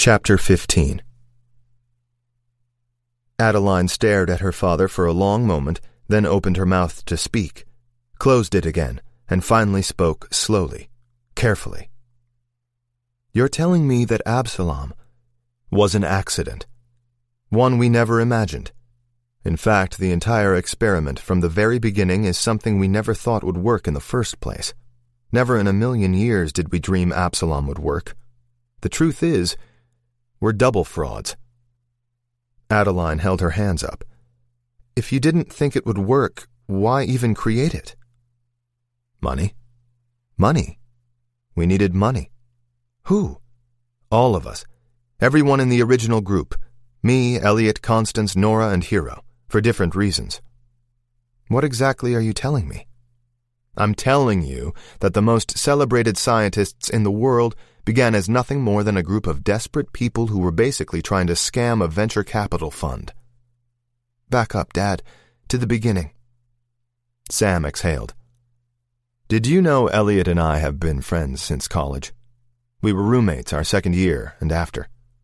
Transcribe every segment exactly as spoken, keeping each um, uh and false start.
Chapter fifteen. Adeline stared at her father for a long moment, then opened her mouth to speak, closed it again, and finally spoke slowly, carefully. "You're telling me that Absalom was an accident, one we never imagined. In fact, the entire experiment from the very beginning is something we never thought would work in the first place. Never in a million years did we dream Absalom would work. The truth is, we're double frauds." Adeline held her hands up. "If you didn't think it would work, why even create it?" "Money. Money. We needed money." "Who?" "All of us. Everyone in the original group. Me, Elliot, Constance, Nora, and Hero, for different reasons." "What exactly are you telling me?" "I'm telling you that the most celebrated scientists in the world began as nothing more than a group of desperate people who were basically trying to scam a venture capital fund." "Back up, Dad, to the beginning." Sam exhaled. "Did you know Elliot and I have been friends since college? We were roommates our second year and after."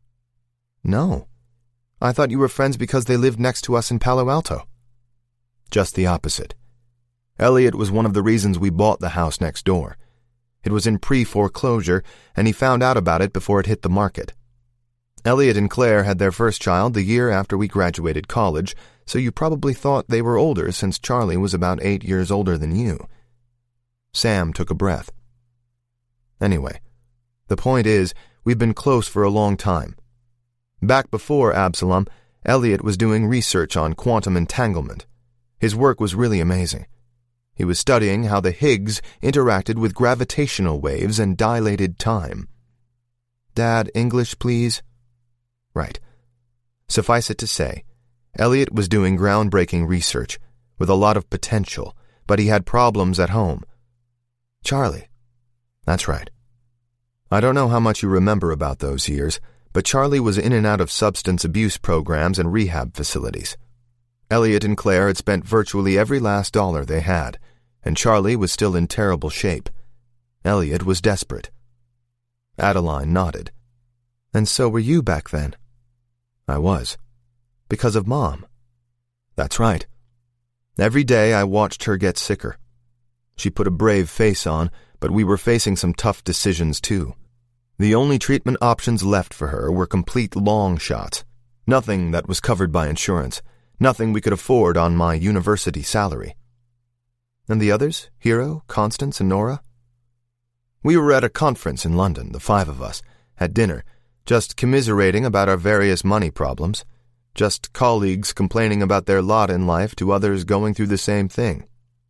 "No. I thought you were friends because they lived next to us in Palo Alto." "Just the opposite. Elliot was one of the reasons we bought the house next door. It was in pre-foreclosure, and he found out about it before it hit the market. Elliot and Claire had their first child the year after we graduated college, so you probably thought they were older since Charlie was about eight years older than you." Sam took a breath. "Anyway, the point is, we've been close for a long time. Back before Absalom, Elliot was doing research on quantum entanglement. His work was really amazing. He was studying how the Higgs interacted with gravitational waves and dilated time." "Dad, English, please?" "Right. Suffice it to say, Elliot was doing groundbreaking research with a lot of potential, but he had problems at home." "Charlie?" "That's right. I don't know how much you remember about those years, but Charlie was in and out of substance abuse programs and rehab facilities. Elliot and Claire had spent virtually every last dollar they had, and Charlie was still in terrible shape. Elliot was desperate." Adeline nodded. "And so were you back then?" "I was. Because of Mom." "That's right. Every day I watched her get sicker. She put a brave face on, but we were facing some tough decisions too. The only treatment options left for her were complete long shots. Nothing that was covered by insurance. Nothing we could afford on my university salary." "And the others? Hero, Constance, and Nora?" "We were at a conference in London, the five of us, at dinner, just commiserating about our various money problems, just colleagues complaining about their lot in life to others going through the same thing."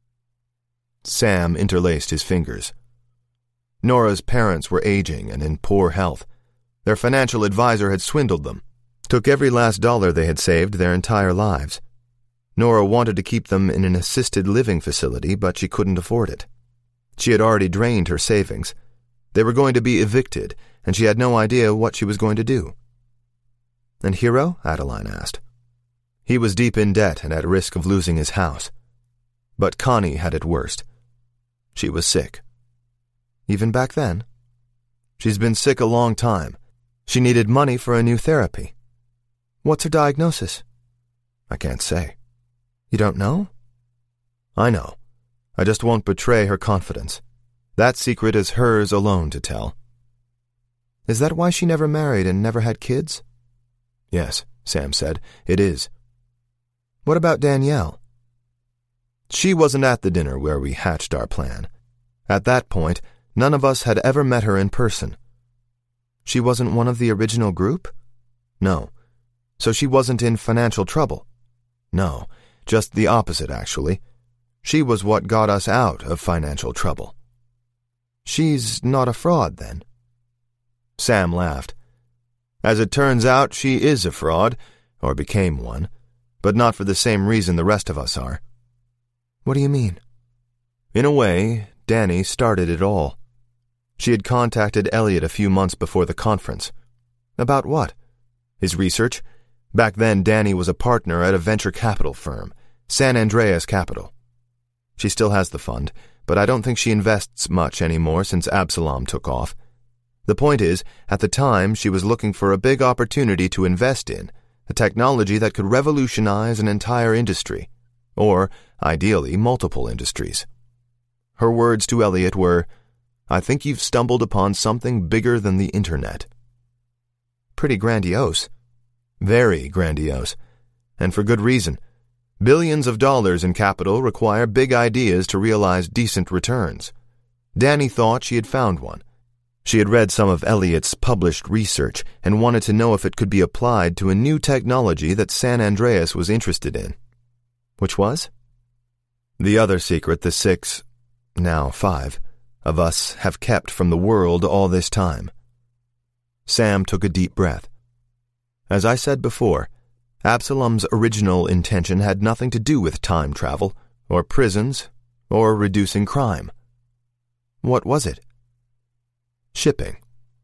Sam interlaced his fingers. "Nora's parents were aging and in poor health. Their financial advisor had swindled them. Took every last dollar they had saved their entire lives. Nora wanted to keep them in an assisted living facility, but she couldn't afford it. She had already drained her savings. They were going to be evicted, and she had no idea what she was going to do." "And Hero?" Adeline asked. "He was deep in debt and at risk of losing his house. But Connie had it worst. She was sick." "Even back then?" "She's been sick a long time. She needed money for a new therapy." "What's her diagnosis?" "I can't say." "You don't know?" "I know. I just won't betray her confidence. That secret is hers alone to tell." "Is that why she never married and never had kids?" "Yes," Sam said, "it is." "What about Danielle?" "She wasn't at the dinner where we hatched our plan. At that point, none of us had ever met her in person." "She wasn't one of the original group?" "No. So she wasn't in financial trouble?" "No, just the opposite, actually. She was what got us out of financial trouble." "She's not a fraud, then?" Sam laughed. "As it turns out, she is a fraud, or became one, but not for the same reason the rest of us are." "What do you mean?" "In a way, Danny started it all. She had contacted Elliot a few months before the conference." "About what?" "His research. Back then, Danny was a partner at a venture capital firm, San Andreas Capital. She still has the fund, but I don't think she invests much anymore since Absalom took off. The point is, at the time she was looking for a big opportunity to invest in, a technology that could revolutionize an entire industry, or, ideally, multiple industries. Her words to Elliot were, "I think you've stumbled upon something bigger than the internet." Pretty grandiose. Very grandiose. And for good reason. Billions of dollars in capital require big ideas to realize decent returns. Danny thought she had found one. She had read some of Elliot's published research and wanted to know if it could be applied to a new technology that San Andreas was interested in. Which was? The other secret the six, now five, of us have kept from the world all this time. Sam took a deep breath. As I said before, Absalom's original intention had nothing to do with time travel, or prisons, or reducing crime. What was it? Shipping.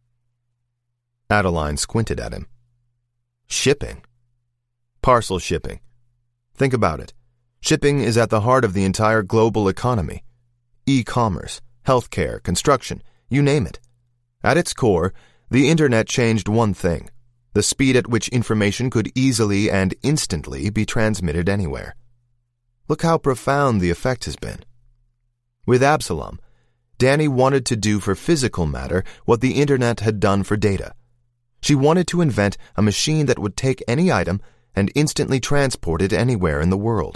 Adeline squinted at him. Shipping? Parcel shipping. Think about it. Shipping is at the heart of the entire global economy. E-commerce, healthcare, construction, you name it. At its core, the internet changed one thing: the speed at which information could easily and instantly be transmitted anywhere. Look how profound the effect has been. With Absalom, Danny wanted to do for physical matter what the internet had done for data. She wanted to invent a machine that would take any item and instantly transport it anywhere in the world.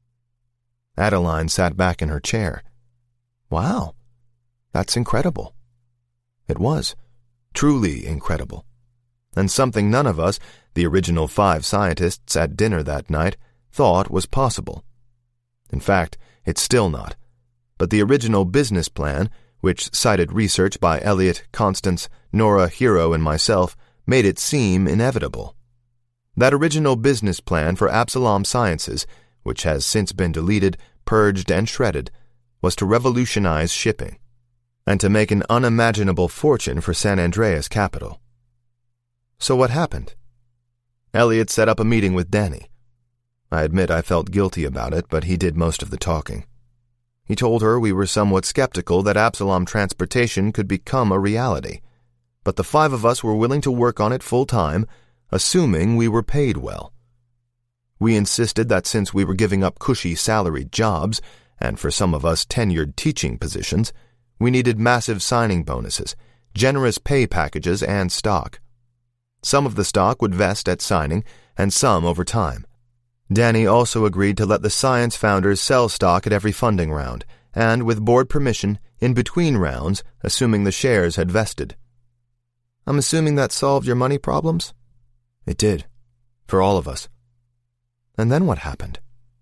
Adeline sat back in her chair. Wow, that's incredible. It was. Truly incredible. And something none of us, the original five scientists at dinner that night, thought was possible. In fact, it's still not. But the original business plan, which cited research by Elliot, Constance, Nora, Hero, and myself, made it seem inevitable. That original business plan for Absalom Sciences, which has since been deleted, purged, and shredded, was to revolutionize shipping, and to make an unimaginable fortune for San Andreas Capital. So what happened? Elliot set up a meeting with Danny. I admit I felt guilty about it, but he did most of the talking. He told her we were somewhat skeptical that Absalom transportation could become a reality, but the five of us were willing to work on it full-time, assuming we were paid well. We insisted that since we were giving up cushy salaried jobs, and for some of us tenured teaching positions, we needed massive signing bonuses, generous pay packages, and stock. Some of the stock would vest at signing, and some over time. Danny also agreed to let the science founders sell stock at every funding round, and, with board permission, in between rounds, assuming the shares had vested. I'm assuming that solved your money problems? It did. For all of us. And then what happened?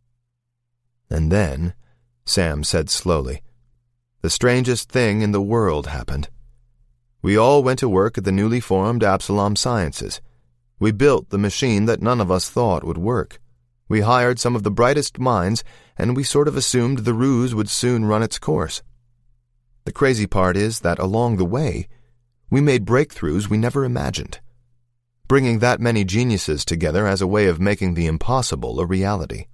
And then, Sam said slowly, the strangest thing in the world happened. We all went to work at the newly formed Absalom Sciences. We built the machine that none of us thought would work. We hired some of the brightest minds, and we sort of assumed the ruse would soon run its course. The crazy part is that along the way, we made breakthroughs we never imagined, bringing that many geniuses together as a way of making the impossible a reality.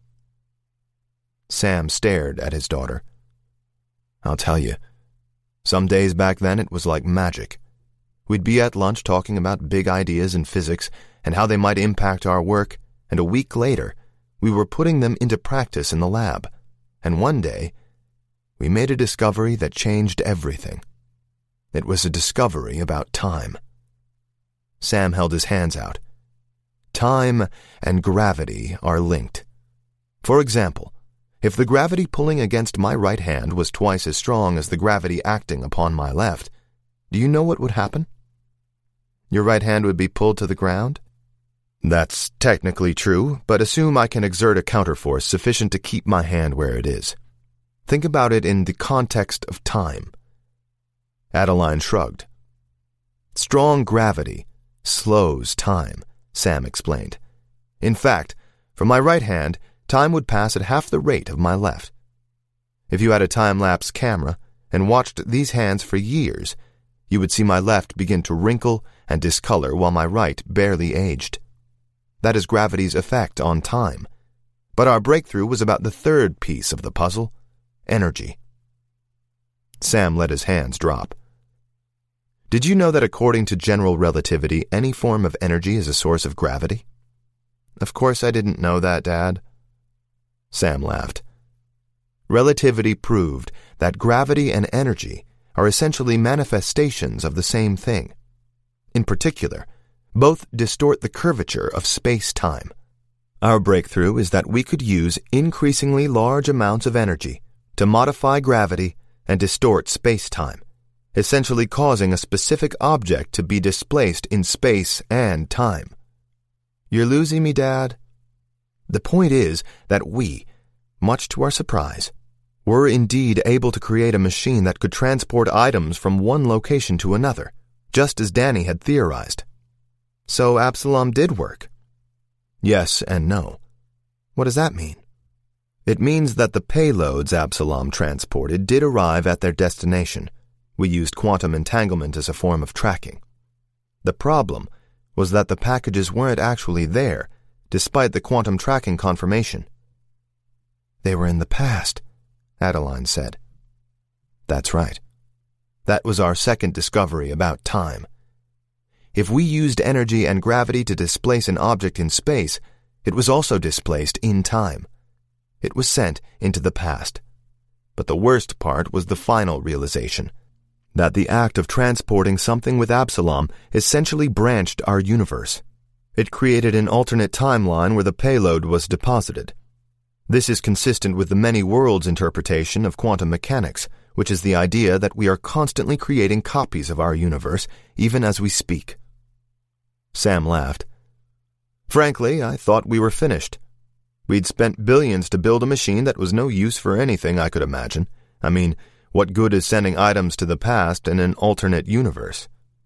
Sam stared at his daughter. I'll tell you, some days back then it was like magic. We'd be at lunch talking about big ideas in physics and how they might impact our work, and a week later, we were putting them into practice in the lab, and one day, we made a discovery that changed everything. It was a discovery about time. Sam held his hands out. Time and gravity are linked. For example, if the gravity pulling against my right hand was twice as strong as the gravity acting upon my left, do you know what would happen? Your right hand would be pulled to the ground? That's technically true, but assume I can exert a counterforce sufficient to keep my hand where it is. Think about it in the context of time. Adeline shrugged. Strong gravity slows time, Sam explained. In fact, for my right hand, time would pass at half the rate of my left. If you had a time-lapse camera and watched these hands for years, you would see my left begin to wrinkle and discolor while my right barely aged. That is gravity's effect on time. But our breakthrough was about the third piece of the puzzle, energy. Sam let his hands drop. Did you know that according to general relativity, any form of energy is a source of gravity? Of course I didn't know that, Dad. Sam laughed. Relativity proved that gravity and energy are essentially manifestations of the same thing. In particular, both distort the curvature of space-time. Our breakthrough is that we could use increasingly large amounts of energy to modify gravity and distort space-time, essentially causing a specific object to be displaced in space and time. You're losing me, Dad? The point is that we, much to our surprise, were indeed able to create a machine that could transport items from one location to another, just as Danny had theorized. So Absalom did work. Yes and no. What does that mean? It means that the payloads Absalom transported did arrive at their destination. We used quantum entanglement as a form of tracking. The problem was that the packages weren't actually there, despite the quantum tracking confirmation. They were in the past, Adeline said. That's right. That was our second discovery about time. If we used energy and gravity to displace an object in space, it was also displaced in time. It was sent into the past. But the worst part was the final realization, that the act of transporting something with Absalom essentially branched our universe. It created an alternate timeline where the payload was deposited. This is consistent with the many worlds interpretation of quantum mechanics, which is the idea that we are constantly creating copies of our universe, even as we speak. Sam laughed. Frankly, I thought we were finished. We'd spent billions to build a machine that was no use for anything I could imagine. I mean, what good is sending items to the past in an alternate universe?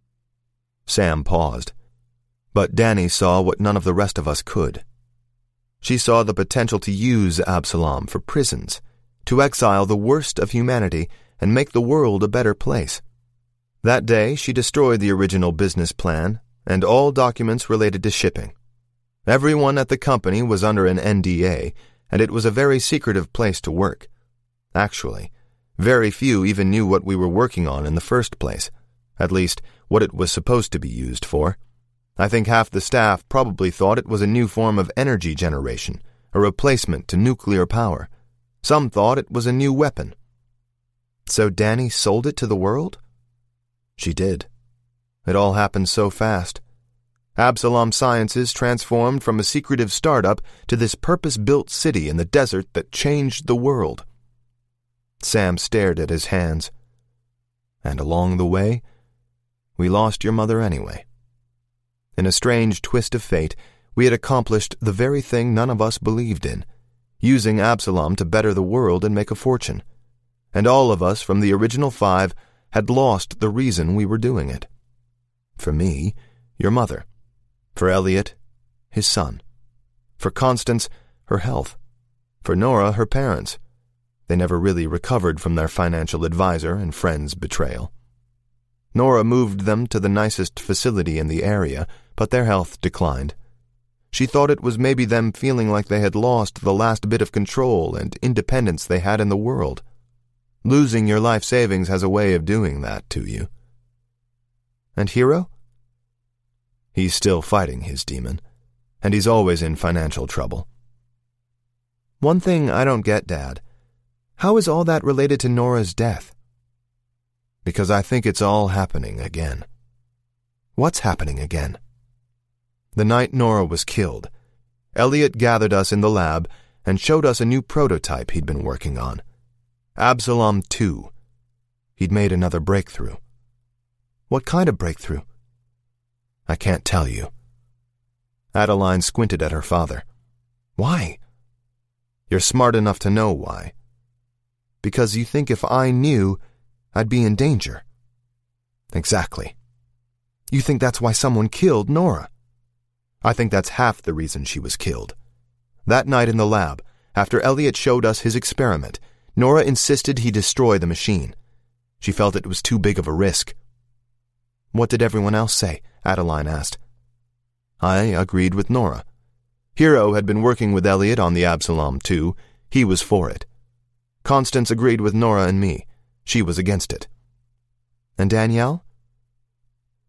Sam paused. But Danny saw what none of the rest of us could. She saw the potential to use Absalom for prisons, to exile the worst of humanity and make the world a better place. That day, she destroyed the original business plan and all documents related to shipping. Everyone at the company was under an N D A, and it was a very secretive place to work. Actually, very few even knew what we were working on in the first place, at least what it was supposed to be used for. I think half the staff probably thought it was a new form of energy generation, a replacement to nuclear power. Some thought it was a new weapon. So Danny sold it to the world? She did. It all happened so fast. Absalom Sciences transformed from a secretive startup to this purpose-built city in the desert that changed the world. Sam stared at his hands. And along the way, we lost your mother anyway. In a strange twist of fate, we had accomplished the very thing none of us believed in, using Absalom to better the world and make a fortune. And all of us from the original five had lost the reason we were doing it. For me, your mother. For Elliot, his son. For Constance, her health. For Nora, her parents. They never really recovered from their financial advisor and friend's betrayal. Nora moved them to the nicest facility in the area, but their health declined. She thought it was maybe them feeling like they had lost the last bit of control and independence they had in the world. Losing your life savings has a way of doing that to you. And Hero? He's still fighting his demon, and he's always in financial trouble. One thing I don't get, Dad. How is all that related to Nora's death? Because I think it's all happening again. What's happening again? The night Nora was killed, Elliot gathered us in the lab and showed us a new prototype he'd been working on. Absalom two. He'd made another breakthrough. What kind of breakthrough? I can't tell you. Adeline squinted at her father. Why? You're smart enough to know why. Because you think if I knew, I'd be in danger. Exactly. You think that's why someone killed Nora. I think that's half the reason she was killed. That night in the lab, after Elliot showed us his experiment, Nora insisted he destroy the machine. She felt it was too big of a risk. What did everyone else say? Adeline asked. I agreed with Nora. Hero had been working with Elliot on the Absalom two. He was for it. Constance agreed with Nora and me. She was against it. And Danielle?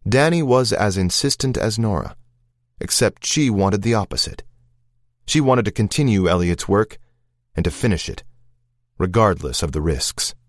Danny was as insistent as Nora, except she wanted the opposite. She wanted to continue Elliot's work and to finish it, regardless of the risks.